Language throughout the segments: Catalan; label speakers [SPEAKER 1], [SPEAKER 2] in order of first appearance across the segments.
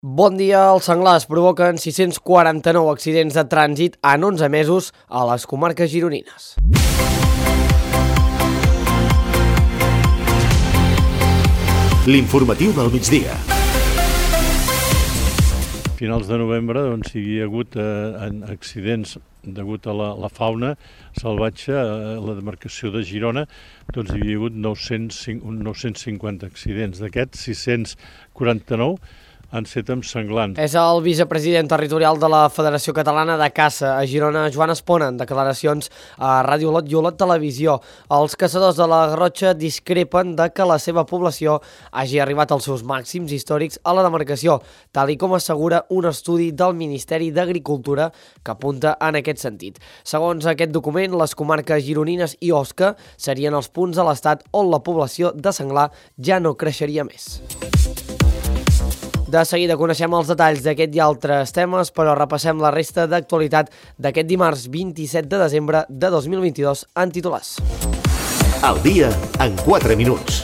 [SPEAKER 1] Bon dia, els senglars provoquen 649 accidents de trànsit en 11 mesos a les comarques gironines.
[SPEAKER 2] L'informatiu del migdia.
[SPEAKER 3] Finals de novembre hi havia hagut accidents degut a la fauna salvatge a la demarcació de Girona, hi havia hagut 950 accidents. D'aquests, 649 han estat amb senglars.
[SPEAKER 1] És el vicepresident territorial de la Federació Catalana de Caça a Girona, Joan Espona, en declaracions a Ràdio Olot i Olot Televisió. Els caçadors de la Garrotxa discrepen de que la seva població hagi arribat als seus màxims històrics a la demarcació, tal i com assegura un estudi del Ministeri d'Agricultura que apunta en aquest sentit. Segons aquest document, les comarques gironines i Osca serien els punts de l'estat on la població de senglar ja no creixeria més. De seguida coneixem els detalls d'aquest i altres temes, però repassem la resta d'actualitat d'aquest dimarts 27 de desembre de 2022 en titulars.
[SPEAKER 2] El dia en 4 minuts.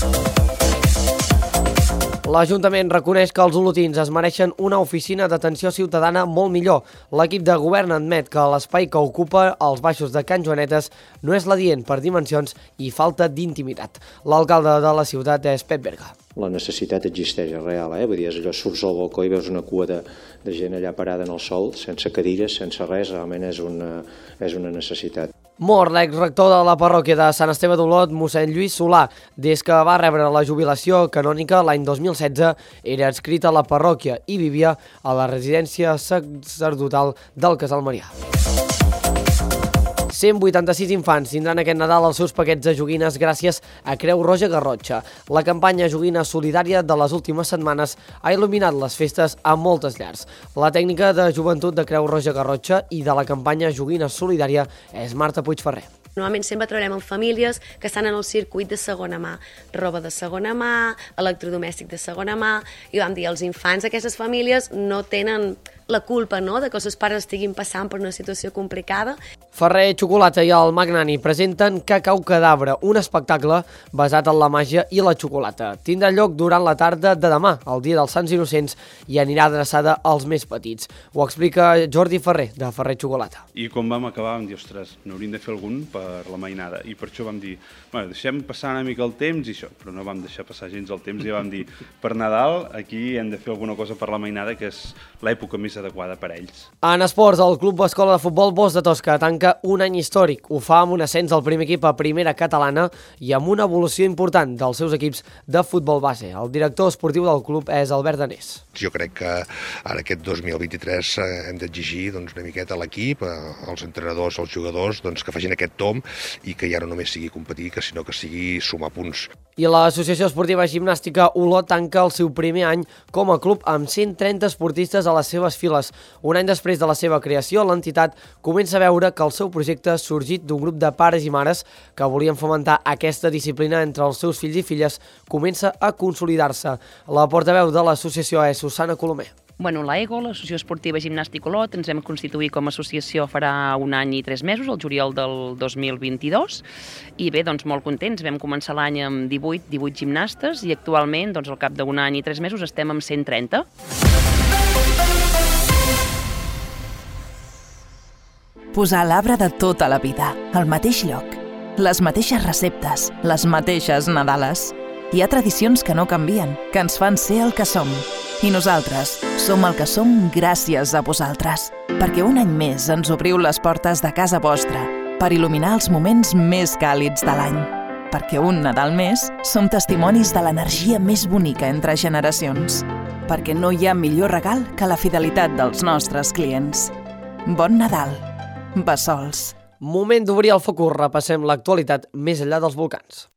[SPEAKER 1] L'Ajuntament reconeix que els olotins es mereixen una oficina d'atenció ciutadana molt millor. L'equip de govern admet que l'espai que ocupa els baixos de Can Joanetes no és l'adient per dimensions i falta d'intimitat. L'alcalde de la ciutat és Pep Berga.
[SPEAKER 4] La necessitat existeix, és real, Vull dir, és allò, surts al balcó i veus una cua de gent allà parada en el sol, sense cadires, sense res, realment és una necessitat.
[SPEAKER 1] Mor l'exrector de la parròquia de Sant Esteve d'Olot, mossèn Lluís Solà. Des que va rebre la jubilació canònica l'any 2016, era adscrit a la parròquia i vivia a la residència sacerdotal del Casal Marià. 186 infants tindran aquest Nadal els seus paquets de joguines gràcies a Creu Roja Garrotxa. La campanya Joguina Solidària de les últimes setmanes ha il·luminat les festes a moltes llars. La tècnica de joventut de Creu Roja Garrotxa i de la campanya Joguina Solidària és Marta Puigferrer.
[SPEAKER 5] Normalment sempre treballem amb famílies que estan en el circuit de segona mà, roba de segona mà, electrodomèstic de segona mà, i vam dir, els infants d'aquestes famílies no tenen la culpa, de que els seus pares estiguin passant per una situació complicada.
[SPEAKER 1] Ferrer Xocolata i el Magnani presenten Cacau Cadabra, un espectacle basat en la màgia i la xocolata. Tindrà lloc durant la tarda de demà, el dia dels Sants Innocents, i anirà adreçada als més petits. Ho explica Jordi Ferrer, de Ferrer Xocolata.
[SPEAKER 6] I quan vam acabar vam dir, ostres, n'hauríem de fer algun per la mainada, i per això vam dir, deixem passar una mica el temps i això, però no vam deixar passar gens el temps i vam dir, per Nadal aquí hem de fer alguna cosa per la mainada, que és l'època més adequada per a ells.
[SPEAKER 1] En esports, el Club Escola de Futbol Bosc de Tosca tanca un any històric. Ho fa amb un ascens al primer equip a primera catalana i amb una evolució important dels seus equips de futbol base. El director esportiu del club és Albert Danés.
[SPEAKER 7] Jo crec que ara aquest 2023 hem d'exigir una miqueta a l'equip, als entrenadors, als jugadors, que facin aquest tomb i que ja no només sigui competir, sinó que sigui sumar punts.
[SPEAKER 1] I l'Associació Esportiva Gimnàstica Olot tanca el seu primer any com a club amb 130 esportistes a les seves files. Un any després de la seva creació, l'entitat comença a veure que el seu projecte ha sorgit d'un grup de pares i mares que volien fomentar aquesta disciplina entre els seus fills i filles, comença a consolidar-se. La portaveu de l'associació és Susana Colomer.
[SPEAKER 8] L'AEGO, l'Associació Esportiva Gimnàstica Olot, ens vam constituir com a associació farà un any i 3 mesos, el juliol del 2022, i bé, molt contents. Vam començar l'any amb 18 gimnastes i actualment, al cap d'un any i 3 mesos, estem amb 130.
[SPEAKER 9] Posar l'arbre de tota la vida, al mateix lloc. Les mateixes receptes, les mateixes Nadales. Hi ha tradicions que no canvien, que ens fan ser el que som. I nosaltres som el que som gràcies a vosaltres. Perquè un any més ens obriu les portes de casa vostra per il·luminar els moments més càlids de l'any. Perquè un Nadal més som testimonis de l'energia més bonica entre generacions. Perquè no hi ha millor regal que la fidelitat dels nostres clients. Bon Nadal. Bessols.
[SPEAKER 1] Moment d'obrir el focus, repassem l'actualitat més enllà dels volcans.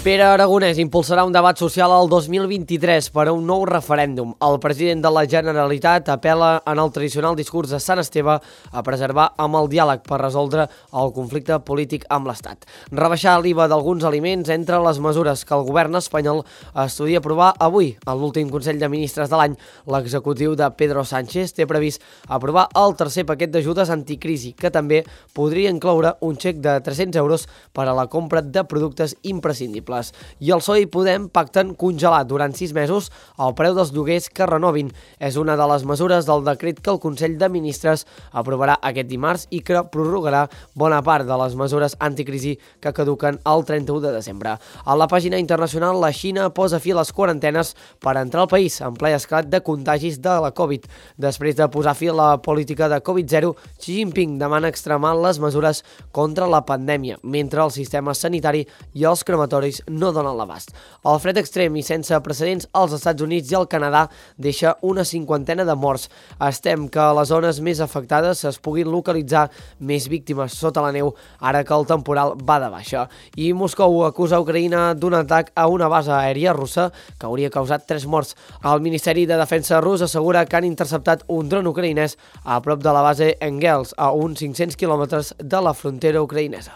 [SPEAKER 1] Pere Aragonès impulsarà un debat social al 2023 per a un nou referèndum. El president de la Generalitat apel·la en el tradicional discurs de Sant Esteve a preservar amb el diàleg per resoldre el conflicte polític amb l'Estat. Rebaixar l'IVA d'alguns aliments entre les mesures que el govern espanyol estudia aprovar avui. A l'últim Consell de Ministres de l'any, l'executiu de Pedro Sánchez té previst aprovar el tercer paquet d'ajudes anticrisi, que també podria incloure un xec de 300 euros per a la compra de productes imprescindibles. I el PSOE i Podem pacten congelar durant 6 mesos el preu dels lloguers que renovin. És una de les mesures del decret que el Consell de Ministres aprovarà aquest dimarts i que prorrogarà bona part de les mesures anticrisi que caduquen el 31 de desembre. A la pàgina internacional, la Xina posa fi a les quarantenes per entrar al país en ple esclat de contagis de la Covid. Després de posar fi a la política de Covid-0, Xi Jinping demana extremar les mesures contra la pandèmia, mentre el sistema sanitari i els crematoris no donen l'abast. El fred extrem i sense precedents als Estats Units i al Canadà deixa una 50ena de morts. Estem que a les zones més afectades es puguin localitzar més víctimes sota la neu ara que el temporal va de baixa. I Moscou acusa Ucraïna d'un atac a una base aèria russa que hauria causat 3 morts. El Ministeri de Defensa rus assegura que han interceptat un dron ucraïnès a prop de la base Engels, a uns 500 quilòmetres de la frontera ucraïnesa.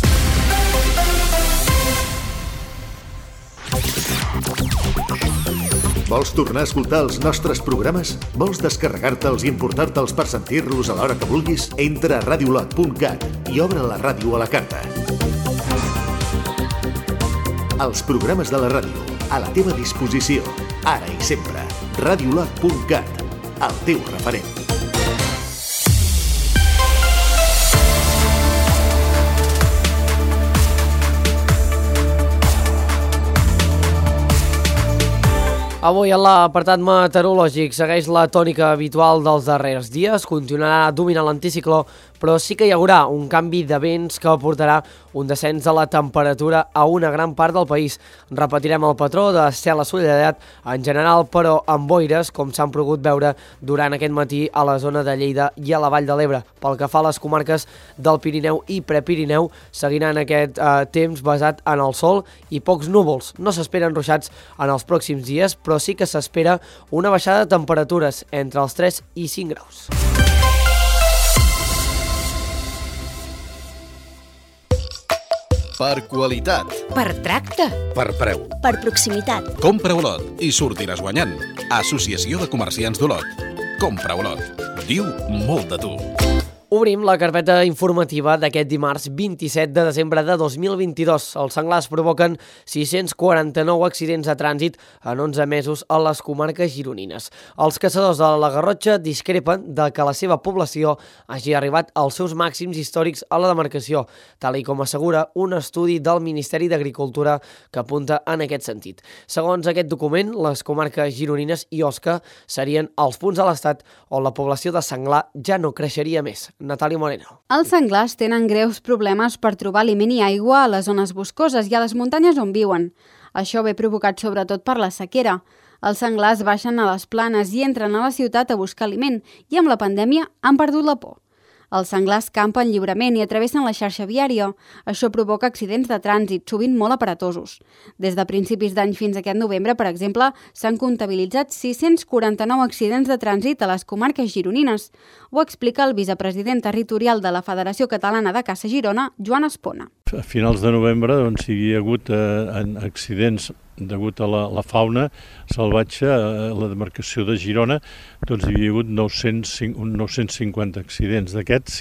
[SPEAKER 2] Vols tornar a escoltar els nostres programes? Vols descarregar-te'ls i importar-te'ls per sentir-los a l'hora que vulguis? Entra a radiolot.cat i obre la ràdio a la carta. Els programes de la ràdio, a la teva disposició, ara i sempre. Radiolot.cat, el teu referent.
[SPEAKER 1] Avui en l'apartat meteorològic segueix la tònica habitual dels darrers dies, continuarà dominant l'anticicló, però sí que hi haurà un canvi de vents que portarà un descens de la temperatura a una gran part del país. Repetirem el patró de cel assolellat en general, però amb boires, com s'han pogut veure durant aquest matí a la zona de Lleida i a la Vall de l'Ebre. Pel que fa a les comarques del Pirineu i Prepirineu, seguiran aquest temps basat en el sol i pocs núvols. No s'esperen ruixats en els pròxims dies, però sí que s'espera una baixada de temperatures entre els 3 i 5 graus.
[SPEAKER 10] Per qualitat.
[SPEAKER 11] Per tracte.
[SPEAKER 10] Per preu.
[SPEAKER 11] Per proximitat.
[SPEAKER 10] Compra Olot i sortiràs guanyant. Associació de Comerciants d'Olot. Compra Olot. Diu molt de tu.
[SPEAKER 1] Obrim la carpeta informativa d'aquest dimarts 27 de desembre de 2022. Els senglars provoquen 649 accidents de trànsit en 11 mesos a les comarques gironines. Els caçadors de la Garrotxa discrepen de que la seva població hagi arribat als seus màxims històrics a la demarcació, tal com assegura un estudi del Ministeri d'Agricultura que apunta en aquest sentit. Segons aquest document, les comarques gironines i Osca serien els punts a l'estat on la població de senglar ja no creixeria més. Natàlia Moreno.
[SPEAKER 12] Els senglars tenen greus problemes per trobar aliment i aigua a les zones boscoses i a les muntanyes on viuen. Això ve provocat sobretot per la sequera. Els senglars baixen a les planes i entren a la ciutat a buscar aliment i amb la pandèmia han perdut la por. Els senglars campen lliurement i atravessen la xarxa viària. Això provoca accidents de trànsit, sovint molt aparatosos. Des de principis d'any fins aquest novembre, per exemple, s'han comptabilitzat 649 accidents de trànsit a les comarques gironines. Ho explica el vicepresident territorial de la Federació Catalana de Caça Girona, Joan Espona.
[SPEAKER 3] A finals de novembre hi havia hagut accidents degut a la fauna salvatge a la demarcació de Girona, doncs hi havia hagut 950 accidents. D'aquests,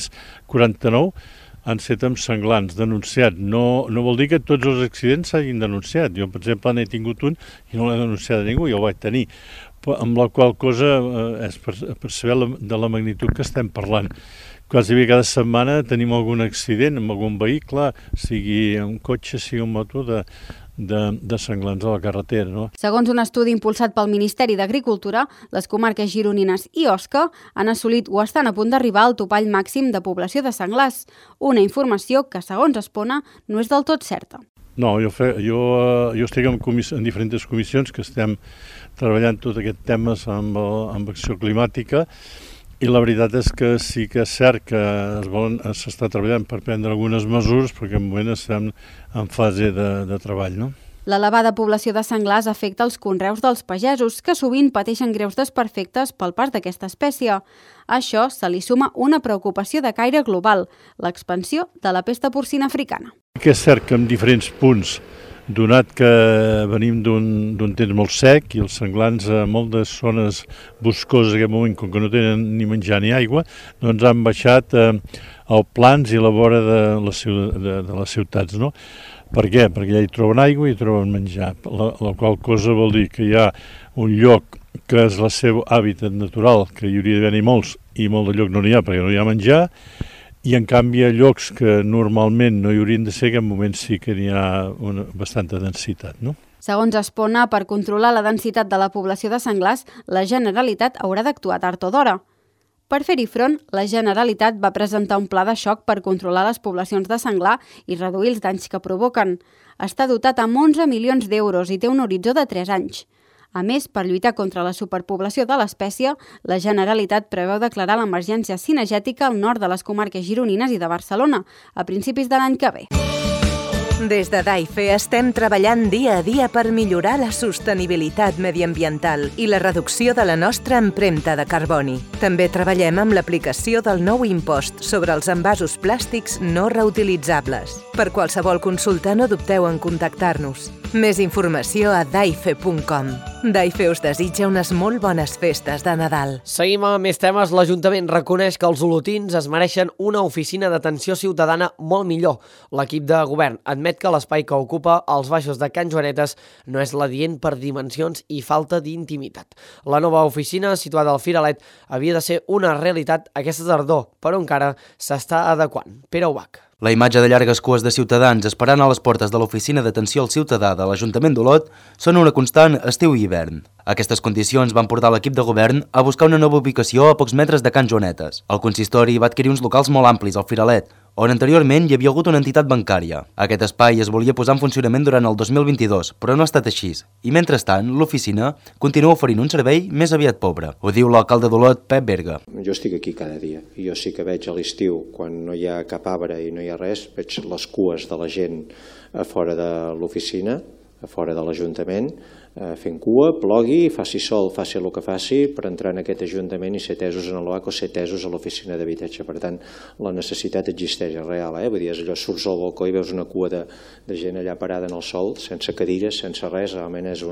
[SPEAKER 3] 649 han estat amb senglars denunciats. No vol dir que tots els accidents s'hagin denunciat. Jo, per exemple, n'he tingut un i no l'he denunciat a ningú, jo ho vaig tenir. Amb la qual cosa és per saber de la magnitud que estem parlant. Quasi cada setmana tenim algun accident amb algun vehicle, sigui un cotxe, sigui un moto, de senglars a la carretera. No?
[SPEAKER 12] Segons un estudi impulsat pel Ministeri d'Agricultura, les comarques gironines i Osca han assolit o estan a punt d'arribar al topall màxim de població de senglars, una informació que, segons Espona, no és del tot certa.
[SPEAKER 3] No, jo estic en diferents comissions que estem treballant tot aquest temes amb acció climàtica, I la veritat és que sí que és cert que s'està treballant per prendre algunes mesures, perquè en moment estem en fase de treball, no?
[SPEAKER 12] L'elevada població de senglars afecta els conreus dels pagesos, que sovint pateixen greus desperfectes pel part d'aquesta espècie. A això se li suma una preocupació de caire global, l'expansió de la pesta porcina africana.
[SPEAKER 3] Que és cert que en diferents punts, donat que venim d'un temps molt sec i els senglars a moltes zones boscoses en aquest moment, com que no tenen ni menjar ni aigua, doncs han baixat als plans i a la vora de les ciutats, no? Per què? Perquè allà hi troben aigua i hi troben menjar, la qual cosa vol dir que hi ha un lloc que és el seu hàbitat natural, que hi hauria d'haver-hi molts, i molt de lloc no n'hi ha perquè no hi ha menjar, i en canvi a llocs que normalment no hi haurien de ser, en aquest moment sí que n'hi ha bastanta densitat, no?
[SPEAKER 12] Segons Espona, per controlar la densitat de la població de senglars, la Generalitat haurà d'actuar tard o d'hora. Per fer-hi front, la Generalitat va presentar un pla de xoc per controlar les poblacions de senglar i reduir els danys que provoquen. Està dotat amb 11 milions d'euros i té un horitzó de 3 anys. A més, per lluitar contra la superpoblació de l'espècie, la Generalitat preveu declarar l'emergència cinegètica al nord de les comarques gironines i de Barcelona, a principis de l'any que ve.
[SPEAKER 13] Des de DAIFE estem treballant dia a dia per millorar la sostenibilitat mediambiental i la reducció de la nostra empremta de carboni. També treballem amb l'aplicació del nou impost sobre els envasos plàstics no reutilitzables. Per qualsevol consulta no dubteu en contactar-nos. Més informació a daife.com. DAIFE us desitja unes molt bones festes de Nadal.
[SPEAKER 1] Seguim amb més temes. L'Ajuntament reconeix que els olotins es mereixen una oficina d'atenció ciutadana molt millor. L'equip de govern admet que l'espai que ocupa als baixos de Can Joanetes no és l'adient per dimensions i falta d'intimitat. La nova oficina, situada al Firalet, havia de ser una realitat aquesta tardor, però encara s'està adequant. Pere Ubach.
[SPEAKER 14] La imatge de llargues cues de ciutadans esperant a les portes de l'oficina d'atenció al ciutadà de l'Ajuntament d'Olot són una constant estiu i hivern. Aquestes condicions van portar l'equip de govern a buscar una nova ubicació a pocs metres de Can Joanetes. El consistori va adquirir uns locals molt amplis al Firalet, on anteriorment hi havia hagut una entitat bancària. Aquest espai es volia posar en funcionament durant el 2022, però no ha estat així. I mentrestant, l'oficina continua oferint un servei més aviat pobre. Ho diu l'alcalde d'Olot, Pep Berga.
[SPEAKER 4] Jo estic aquí cada dia i jo sí que veig a l'estiu, quan no hi ha cap arbre i no hi ha res, veig les cues de la gent a fora de l'oficina, a fora de l'Ajuntament, fent cua, plogui, faci sol, faci el que faci, per entrar en aquest Ajuntament i ser tesos en l'OAC o ser tesos a l'oficina d'habitatge. Per tant, la necessitat existeix, és real, Vull dir, allò surts al balcó i veus una cua de gent allà parada en el sol, sense cadires, sense res, realment és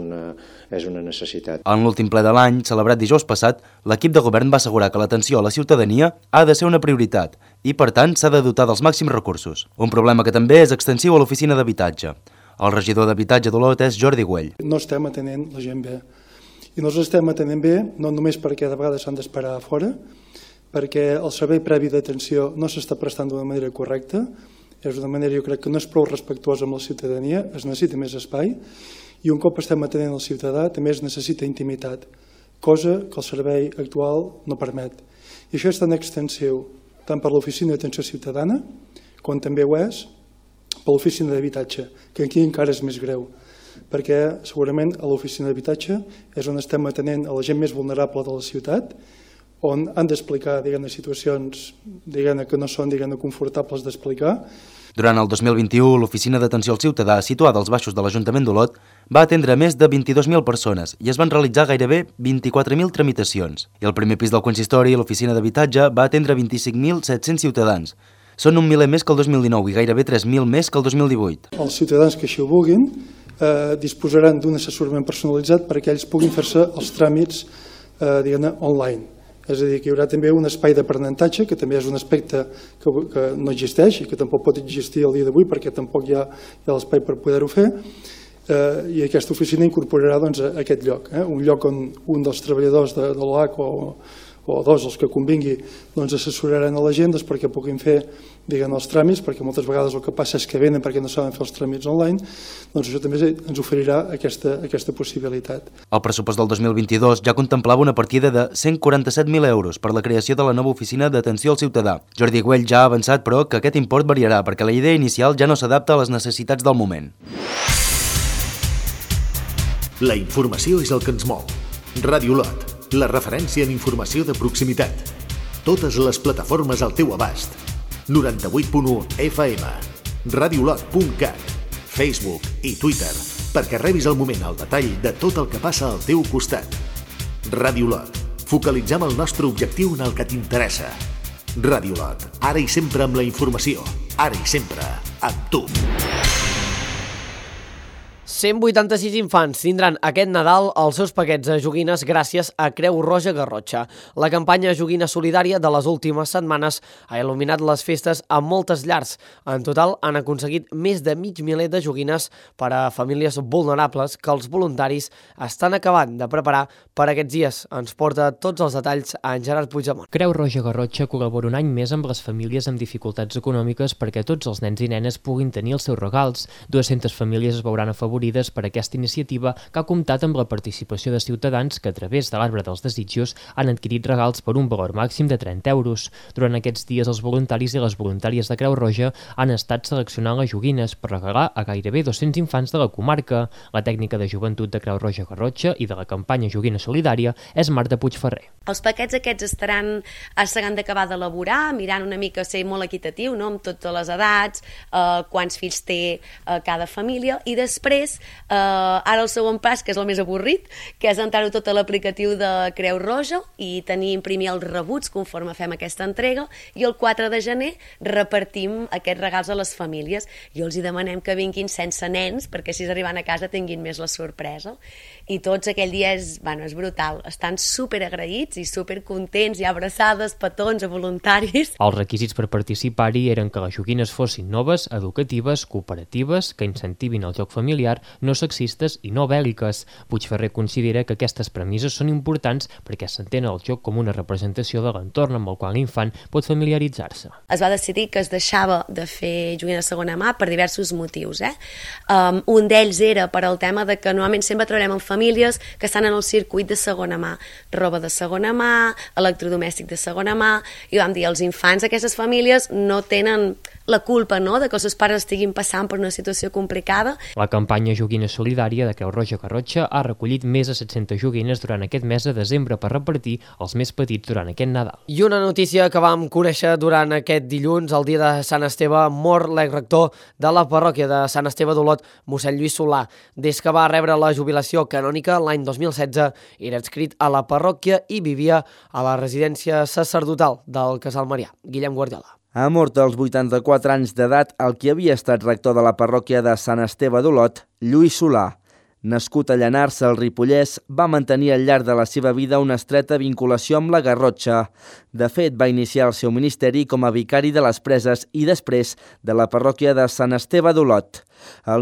[SPEAKER 4] una necessitat.
[SPEAKER 14] En l'últim ple de l'any, celebrat dijous passat, l'equip de govern va assegurar que l'atenció a la ciutadania ha de ser una prioritat i, per tant, s'ha de dotar dels màxims recursos. Un problema que també és extensiu a l'oficina d'habitatge. El regidor d'habitatge d'Olot és Jordi Güell.
[SPEAKER 15] No estem atenent la gent bé. I no els estem atenent bé, no només perquè de vegades s'han d'esperar a fora, perquè el servei previ d'atenció no s'està prestant d'una manera correcta, és una manera, jo crec, que no és prou respectuosa amb la ciutadania, es necessita més espai, i un cop estem atenent el ciutadà també es necessita intimitat, cosa que el servei actual no permet. I això és tan extensiu, tant per l'oficina d'atenció ciutadana, com també ho és per l'oficina d'habitatge, que aquí encara és més greu, perquè segurament a l'oficina d'habitatge és on estem atenent a la gent més vulnerable de la ciutat, on han d'explicar situacions que no són confortables d'explicar.
[SPEAKER 14] Durant el 2021, l'Oficina d'Atenció al Ciutadà, situada als baixos de l'Ajuntament d'Olot, va atendre més de 22.000 persones i es van realitzar gairebé 24.000 tramitacions. I al primer pis del consistori, l'Oficina d'Habitatge va atendre 25.700 ciutadans. Són un miler més que el 2019 i gairebé 3.000 més que el 2018.
[SPEAKER 15] Els ciutadans que així ho vulguin disposaran d'un assessorament personalitzat perquè ells puguin fer-se els tràmits online. És a dir, que hi haurà també un espai d'aprenentatge, que també és un aspecte que no existeix i que tampoc pot existir el dia d'avui perquè tampoc hi ha l'espai per poder-ho fer, i aquesta oficina incorporarà aquest lloc, un lloc on un dels treballadors de l'OAC o dos, els que convingui, assessoraran a la gent perquè puguin fer els tràmits, perquè moltes vegades el que passa és que venen perquè no saben fer els tràmits online, doncs això també ens oferirà aquesta possibilitat.
[SPEAKER 14] El pressupost del 2022 ja contemplava una partida de 147.000 euros per la creació de la nova oficina d'atenció al ciutadà. Jordi Güell ja ha avançat, però, que aquest import variarà perquè la idea inicial ja no s'adapta a les necessitats del moment.
[SPEAKER 2] La informació és el que ens mou. Ràdio Olot, la referència en informació de proximitat. totes les plataformes al teu abast. 98.1 FM, radiolot.cat, Facebook i Twitter, perquè rebis al moment el detall de tot el que passa al teu costat. Radiolot. Focalitzem el nostre objectiu en el que t'interessa. Radiolot. Ara i sempre amb la informació. Ara i sempre amb tu.
[SPEAKER 1] 186 infants tindran aquest Nadal els seus paquets de joguines gràcies a Creu Roja Garrotxa. La campanya Joguina Solidària de les últimes setmanes ha il·luminat les festes a moltes llars. En total han aconseguit més de mig miler de joguines per a famílies vulnerables que els voluntaris estan acabant de preparar per aquests dies. Ens porta tots els detalls a en Gerard Puigdemont.
[SPEAKER 16] Creu Roja Garrotxa col·labora un any més amb les famílies amb dificultats econòmiques perquè tots els nens i nenes puguin tenir els seus regals. 200 famílies es veuran afavorides per aquesta iniciativa que ha comptat amb la participació de ciutadans que a través de l'Arbre dels Desitjos han adquirit regals per un valor màxim de 30 euros. Durant aquests dies els voluntaris i les voluntàries de Creu Roja han estat seleccionant les joguines per regalar a gairebé 200 infants de la comarca. La tècnica de joventut de Creu Roja Garrotxa i de la campanya Joguina Solidària és Marta Puigferrer.
[SPEAKER 5] Els paquets aquests s'han d'acabar d'elaborar, mirant una mica ser molt equitatiu, no? Amb totes les edats, quants fills té cada família, i després ara el segon pas, que és el més avorrit, que és entrar-ho tot a l'aplicatiu de Creu Roja i imprimir els rebuts conforme fem aquesta entrega, i el 4 de gener repartim aquests regals a les famílies. I els hi demanem que vinguin sense nens, perquè si arriben a casa tinguin més la sorpresa. I tots aquell dia és brutal. Estan superagraïts i supercontents, hi ha abraçades, petons a voluntaris.
[SPEAKER 16] Els requisits per participar-hi eren que les joguines fossin noves, educatives, cooperatives, que incentivin el joc familiar, no sexistes i no bèl·liques. Puigferrer considera que aquestes premisses són importants perquè s'entén el joc com una representació de l'entorn amb el qual l'infant pot familiaritzar-se.
[SPEAKER 5] Es va decidir que es deixava de fer joguina de segona mà per diversos motius. Un d'ells era per al tema de que normalment sempre treballem amb famílies que estan en el circuit de segona mà, roba de segona mà, electrodomèstic de segona mà, i vam dir, els infants d'aquestes famílies no tenen la culpa, no?, de que els seus pares estiguin passant per una situació complicada.
[SPEAKER 16] La campanya Joguina Solidària de Creu Roja Garrotxa ha recollit més de 700 joguines durant aquest mes de desembre per repartir als més petits durant aquest Nadal.
[SPEAKER 1] I una notícia que vam conèixer durant aquest dilluns, el dia de Sant Esteve, mor l'exrector de la parròquia de Sant Esteve d'Olot, mossèn Lluís Solà. Des que va rebre la jubilació canònica l'any 2016, era adscrit a la parròquia i vivia a la residència sacerdotal del Casal Marià. Guillem Guardiola.
[SPEAKER 17] Ha mort als 84 anys d'edat el qui havia estat rector de la parròquia de Sant Esteve d'Olot, Lluís Solà. Nascut a Llanars, al Ripollès, va mantenir al llarg de la seva vida una estreta vinculació amb la Garrotxa. De fet, va iniciar el seu ministeri com a vicari de les Preses i després de la parròquia de Sant Esteve d'Olot. El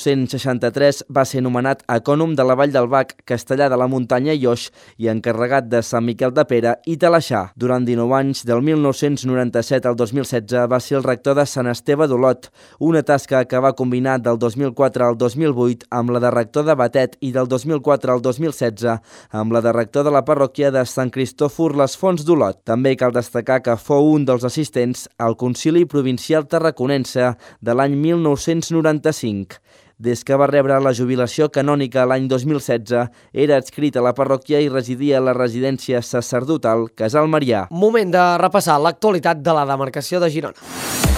[SPEAKER 17] 1963 va ser nomenat ecònom de la Vall del Bac, Castellà de la Muntanya i Oix i encarregat de Sant Miquel de Pere i Talaixà. Durant 19 anys, del 1997 al 2016, va ser el rector de Sant Esteve d'Olot, una tasca que va combinar del 2004 al 2008 amb la de rector de Batet i del 2004 al 2016 amb la de rector de la parròquia de Sant Cristòfor les Fonts d'Olot. També cal destacar que fou un dels assistents al Concili Provincial Tarraconense de l'any 1995. Des que va rebre la jubilació canònica l'any 2016, era adscrit a la parròquia i residia a la residència sacerdotal Casal Marià.
[SPEAKER 1] Moment de repassar l'actualitat de la demarcació de Girona.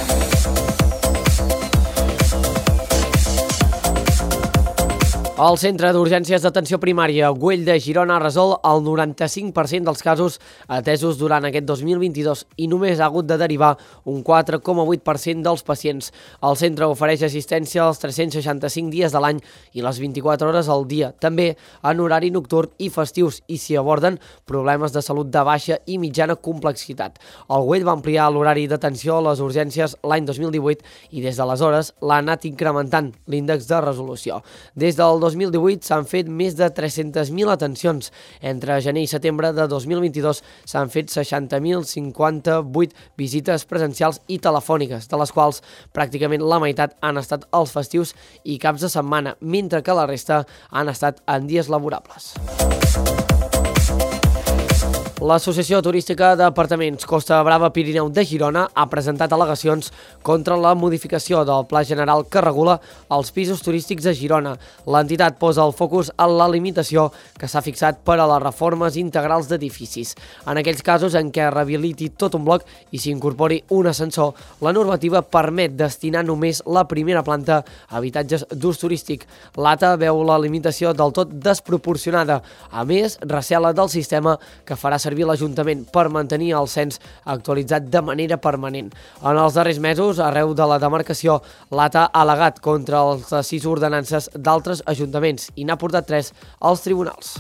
[SPEAKER 1] El Centre d'Urgències d'Atenció Primària Güell de Girona ha resolt el 95% dels casos atesos durant aquest 2022 i només ha hagut de derivar un 4,8% dels pacients. El centre ofereix assistència als 365 dies de l'any i les 24 hores al dia, també en horari nocturn i festius, i s'hi aborden problemes de salut de baixa i mitjana complexitat. El Güell va ampliar l'horari d'atenció a les urgències l'any 2018 i des d'aleshores l'ha anat incrementant l'índex de resolució. Des del 2018 s'han fet més de 300.000 atencions. Entre gener i setembre de 2022 s'han fet 60.058 visites presencials i telefòniques, de les quals pràcticament la meitat han estat els festius i caps de setmana, mentre que la resta han estat en dies laborables. L'Associació Turística d'Apartaments Costa Brava Pirineu de Girona ha presentat al·legacions contra la modificació del Pla General que regula els pisos turístics a Girona. L'entitat posa el focus en la limitació que s'ha fixat per a les reformes integrals d'edificis. En aquells casos en què rehabiliti tot un bloc i s'incorpori un ascensor, la normativa permet destinar només la primera planta a habitatges d'ús turístic. L'ATA veu la limitació del tot desproporcionada. A més, recela del sistema que farà servir l'Ajuntament per mantenir el cens actualitzat de manera permanent. En els darrers mesos, arreu de la demarcació, l'ATA ha al·legat contra les 6 ordenances d'altres ajuntaments i n'ha portat 3 als tribunals.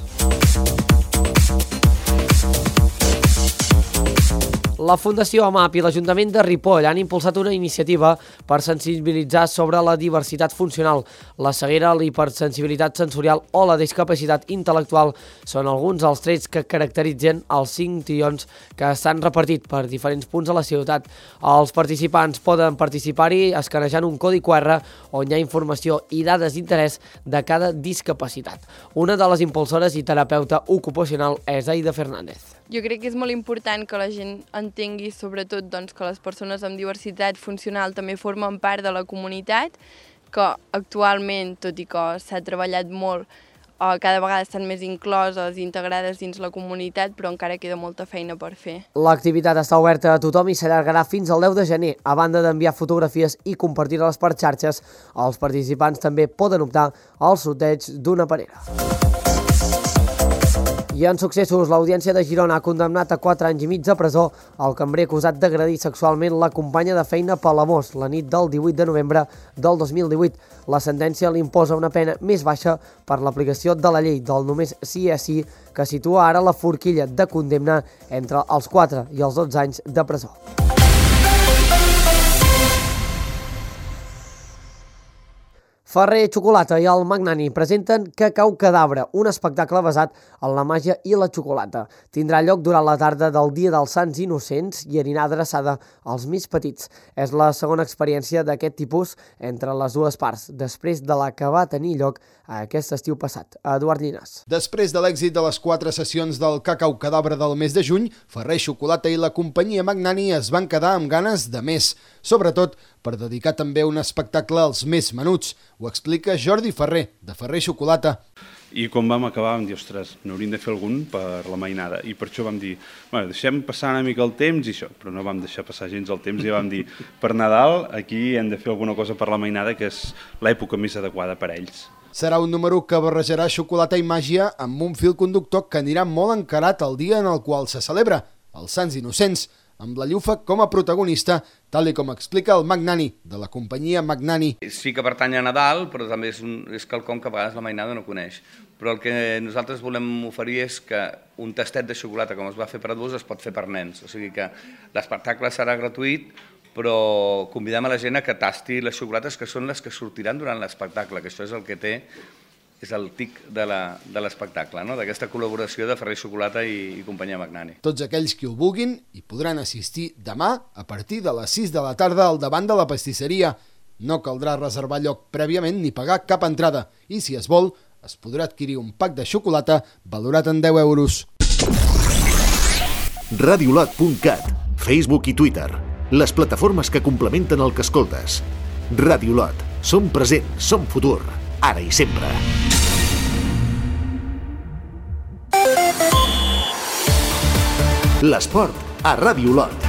[SPEAKER 1] La Fundació AMAP i l'Ajuntament de Ripoll han impulsat una iniciativa per sensibilitzar sobre la diversitat funcional. La ceguera, l'hipersensibilitat sensorial o la discapacitat intel·lectual són alguns dels trets que caracteritzen els 5 tions que s'han repartit per diferents punts de la ciutat. Els participants poden participar-hi escanejant un codi QR on hi ha informació i dades d'interès de cada discapacitat. Una de les impulsores i terapeuta ocupacional és Aida Fernández.
[SPEAKER 18] Jo crec que és molt important que la gent entengui sobretot que les persones amb diversitat funcional també formen part de la comunitat, que actualment, tot i que s'ha treballat molt, cada vegada estan més incloses i integrades dins la comunitat, però encara queda molta feina per fer.
[SPEAKER 1] L'activitat està oberta a tothom i s'allargarà fins al 10 de gener. A banda d'enviar fotografies i compartir-les per xarxes, els participants també poden optar al sorteig d'una panera. I en successos, l'Audiència de Girona ha condemnat a 4 anys i mig de presó el cambrer acusat d'agredir sexualment la companya de feina Palamós la nit del 18 de novembre del 2018. La sentència li imposa una pena més baixa per l'aplicació de la llei del només sí és sí, que situa ara la forquilla de condemna entre els 4 i els 12 anys de presó. Ferrer Xocolata i el Magnani presenten Cacau Cadabra, un espectacle basat en la màgia i la xocolata. Tindrà lloc durant la tarda del Dia dels Sants Innocents i anirà adreçada als més petits. És la segona experiència d'aquest tipus entre les dues parts, després de la que va tenir lloc aquest estiu passat. Eduard Llinàs.
[SPEAKER 19] Després de l'èxit de les 4 sessions del Cacau Cadabra del mes de juny, Ferrer Xocolata i la companyia Magnani es van quedar amb ganes de més, sobretot per dedicar també un espectacle als més menuts. Ho explica Jordi Ferrer, de Ferrer Xocolata.
[SPEAKER 6] I quan vam acabar vam dir, ostres, n'hauríem de fer algun per la mainada. I per això vam dir, bueno, deixem passar una mica el temps i això, però no vam deixar passar gens el temps i vam dir, per Nadal aquí hem de fer alguna cosa per la mainada, que és l'època més adequada per a ells.
[SPEAKER 19] Serà un número que barrejarà xocolata i màgia amb un fil conductor que anirà molt encarat al dia en el qual se celebra, els Sants Innocents, amb la llufa com a protagonista, tal com explica el Magnani, de la companyia Magnani.
[SPEAKER 20] Sí que pertany a Nadal, però també és quelcom que a vegades la mainada no coneix. Però el que nosaltres volem oferir és que un tastet de xocolata, com es va fer per adults, es pot fer per nens. O sigui que l'espectacle serà gratuït, però convidem a la gent a que tasti les xocolates, que són les que sortiran durant l'espectacle, que això és el que té, és el tic de l'espectacle, no? D'aquesta col·laboració de Ferrer Xocolata i companyia Magnani.
[SPEAKER 19] Tots aquells que ho vulguin hi podran assistir demà a partir de les 6 de la tarda al davant de la pastisseria. No caldrà reservar lloc prèviament ni pagar cap entrada i, si es vol, es podrà adquirir un pack de xocolata valorat en 10 euros.
[SPEAKER 2] Radiolot.cat, Facebook i Twitter, les plataformes que complementen el que escoltes. Radiolot, som present, som futur, ara i sempre. L'esport a Radiolot.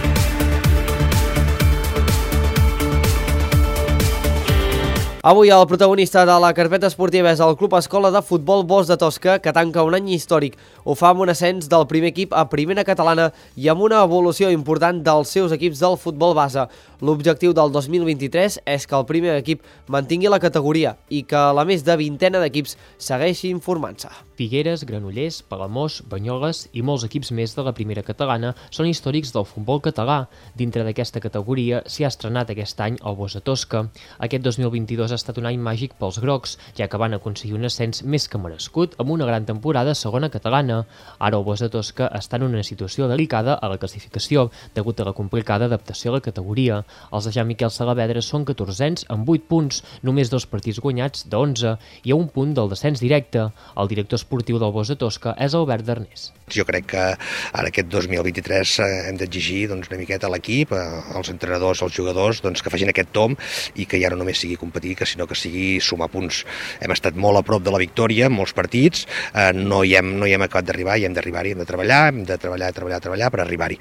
[SPEAKER 1] Avui el protagonista de la carpeta esportiva és el Club Escola de Futbol Bosch de Tosca, que tanca un any històric. Ho fa amb un ascens del primer equip a primera catalana i amb una evolució important dels seus equips del futbol base. L'objectiu del 2023 és que el primer equip mantingui la categoria i que la més de vintena d'equips segueixin formant-se.
[SPEAKER 16] Figueres, Granollers, Palamós, Banyoles i molts equips més de la primera catalana són històrics del futbol català. Dintre d'aquesta categoria s'hi ha estrenat aquest any el Bosch de Tosca. Aquest 2022 ha estat un any màgic pels grocs, ja que van aconseguir un ascens més que merescut amb una gran temporada a segona catalana. Ara el Bosch de Tosca està en una situació delicada a la classificació, degut a la complicada adaptació a la categoria. Els de Jean Miquel Salavedra són 14ens amb 8 punts, només 2 partits guanyats de 11 i a un punt del descens directe. El director esportiu del Bosch de Tosca és Albert Darnés.
[SPEAKER 7] Jo crec que ara aquest 2023 hem d'exigir una miqueta a l'equip, als entrenadors, als jugadors, que facin aquest tomb i que ja no només sigui competir, sinó que sigui sumar punts. Hem estat molt a prop de la victòria en molts partits, no hi hem acabat d'arribar i hem d'arribar-hi, hem de treballar per arribar-hi.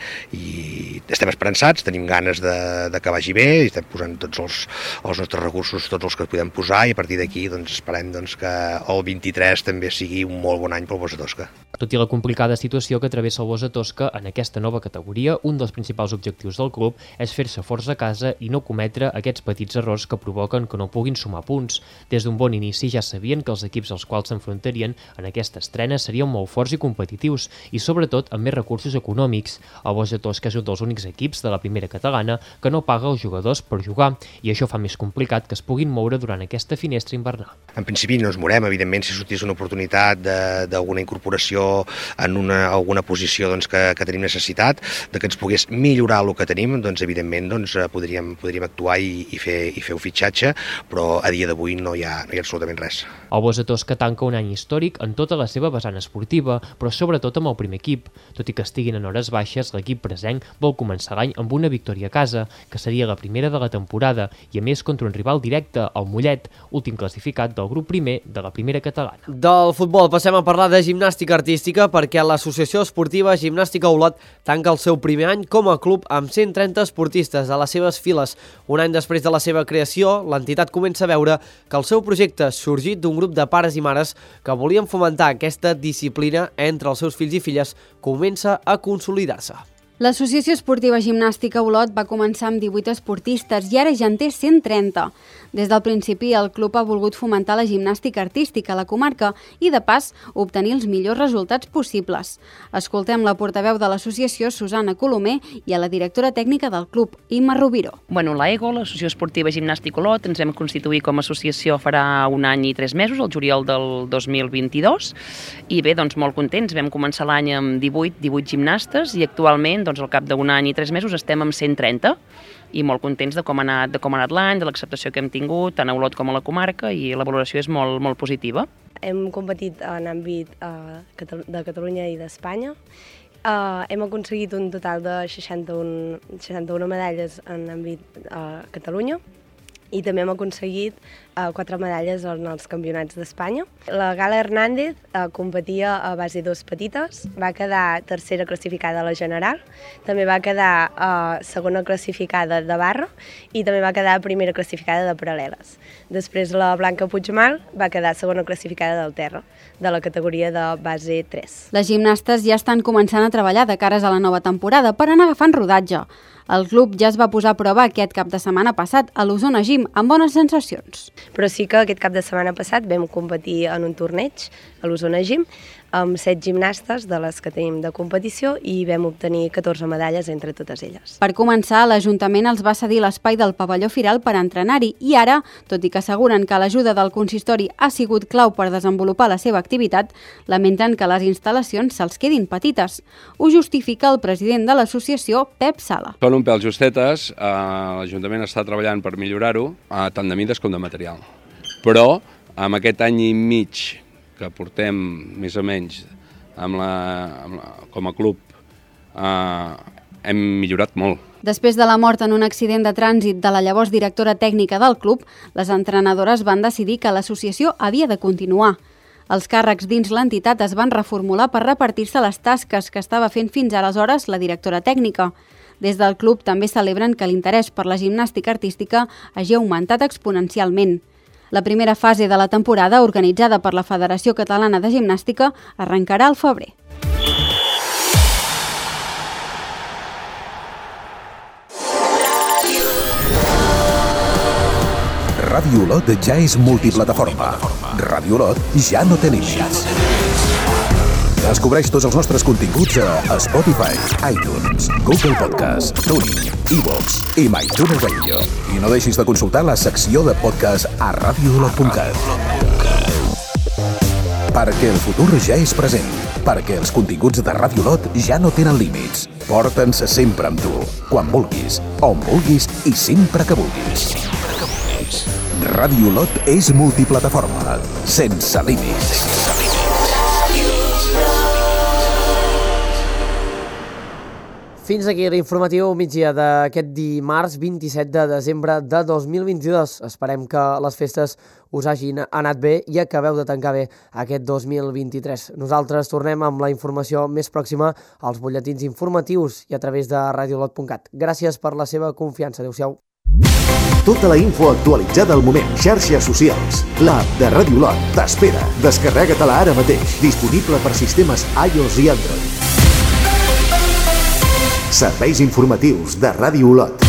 [SPEAKER 7] I estem esperançats, tenim ganes de que vagi bé, i estem posant tots els nostres recursos, tots els que podem posar, i a partir d'aquí esperem que el 23 també sigui un molt bon any pel Bosch de Tosca.
[SPEAKER 16] Tot i la complicada situació que travessa el Bosch de Tosca en aquesta nova categoria, un dels principals objectius del club és fer-se forts a casa i no cometre aquests petits errors que provoquen que no puguin sumar punts. Des d'un bon inici ja sabien que els equips als quals s'enfrontarien en aquesta estrena serien molt forts i competitius i sobretot amb més recursos econòmics. El Bosch de Tosca és un dels únics equips de la primera catalana que no paga els jugadors per jugar i això fa més complicat que es puguin moure durant aquesta finestra invernal.
[SPEAKER 7] En principi no ens morem, evidentment, si sortís una oportunitat d'alguna incorporació en alguna posició que tenim necessitat, que ens pogués millorar el que tenim, evidentment podríem actuar i fer un fitxatge, però a dia d'avui no hi ha absolutament res.
[SPEAKER 16] El Bosch de Tosca tanca un any històric en tota la seva vessant esportiva, però sobretot amb el primer equip. Tot i que estiguin en hores baixes, l'equip presenc vol començar l'any amb una victòria a casa, que seria la primera de la temporada, i a més contra un rival directe, el Mollet, últim classificat del grup primer de la primera catalana.
[SPEAKER 1] Del futbol passem a parlar de gimnàstica artística perquè l'Associació Esportiva Gimnàstica Olot tanca el seu primer any com a club amb 130 esportistes a les seves files. Un any després de la seva creació, l'entitat comença a veure que el seu projecte, sorgit d'un grup de pares i mares que volien fomentar aquesta disciplina entre els seus fills i filles, comença a consolidar-se.
[SPEAKER 12] L'Associació Esportiva Gimnàstica Olot va començar amb 18 esportistes i ara ja en té 130. Des del principi, el club ha volgut fomentar la gimnàstica artística a la comarca i, de pas, obtenir els millors resultats possibles. Escoltem la portaveu de l'associació, Susana Colomer, i a la directora tècnica del club, Imma Rovira.
[SPEAKER 8] L'AEGO, l'Associació Esportiva Gimnàstica Olot, ens vam constituir com a associació farà un any i 3 mesos, el juliol del 2022, i bé, molt contents. Vam començar l'any amb 18 gimnastes i actualment, al cap d'un any i 3 mesos, estem amb 130 i molt contents de com ha anat l'any, de l'acceptació que hem tingut, tant a Olot com a la comarca, i la valoració és molt positiva.
[SPEAKER 21] Hem competit en àmbit de Catalunya i d'Espanya. Hem aconseguit un total de 61 medalles en àmbit Catalunya i també hem aconseguit 4 medalles en els campionats d'Espanya. La Gala Hernández competia a base 2 petites, va quedar tercera classificada a la general, també va quedar segona classificada de barra i també va quedar primera classificada de paral·leles. Després la Blanca Puigmal va quedar segona classificada del terra, de la categoria de base 3.
[SPEAKER 12] Les gimnastes ja estan començant a treballar de cares a la nova temporada per anar agafant rodatge. El club ja es va posar a prova aquest cap de setmana passat a l'Osona Gym amb bones sensacions.
[SPEAKER 21] Però sí que aquest cap de setmana passat vam competir en un torneig a l'Osona Gym amb 7 gimnastes de les que tenim de competició i vam obtenir 14 medalles entre totes elles.
[SPEAKER 12] Per començar, l'Ajuntament els va cedir l'espai del pavelló Firal per entrenar-hi i ara, tot i que asseguren que l'ajuda del consistori ha sigut clau per desenvolupar la seva activitat, lamenten que les instal·lacions se'ls quedin petites. Ho justifica el president de l'associació, Pep Sala.
[SPEAKER 22] Són un pèl justetes, l'Ajuntament està treballant per millorar-ho, tant de mides com de material. Però, amb aquest any i mig que portem més o menys com a club, hem millorat molt.
[SPEAKER 12] Després de la mort en un accident de trànsit de la llavors directora tècnica del club, les entrenadores van decidir que l'associació havia de continuar. Els càrrecs dins l'entitat es van reformular per repartir-se les tasques que estava fent fins aleshores la directora tècnica. Des del club també celebren que l'interès per la gimnàstica artística hagi augmentat exponencialment. La primera fase de la temporada, organitzada per la Federació Catalana de Gimnàstica, arrencarà al febrer.
[SPEAKER 2] Ràdio Olot ja és multiplataforma. Ràdio Olot ja no té límits. Descobreix tots els nostres continguts a Spotify, iTunes, Google Podcast, TuneIn, iVoox i MyTuner Radio. I no deixis de consultar la secció de podcast a radioolot.cat. Perquè el futur ja és present. Perquè els continguts de Ràdio Olot ja no tenen límits. Porta'ns sempre amb tu, quan vulguis, on vulguis i sempre que vulguis. Ràdio Olot és multiplataforma, sense límits.
[SPEAKER 1] Fins aquí l'informatiu migdia d'aquest dimarts 27 de desembre de 2022. Esperem que les festes us hagin anat bé i acabeu de tancar bé aquest 2023. Nosaltres tornem amb la informació més pròxima als butlletins informatius i a través de radioolot.cat. Gràcies per la seva confiança. Adéu-siau.
[SPEAKER 2] Tota la info actualitzada al moment. Xarxes socials. L'app de Ràdio Olot t'espera. Descarrega-te-la ara mateix. Disponible per sistemes iOS i Android. Serveis informatius de Ràdio Olot.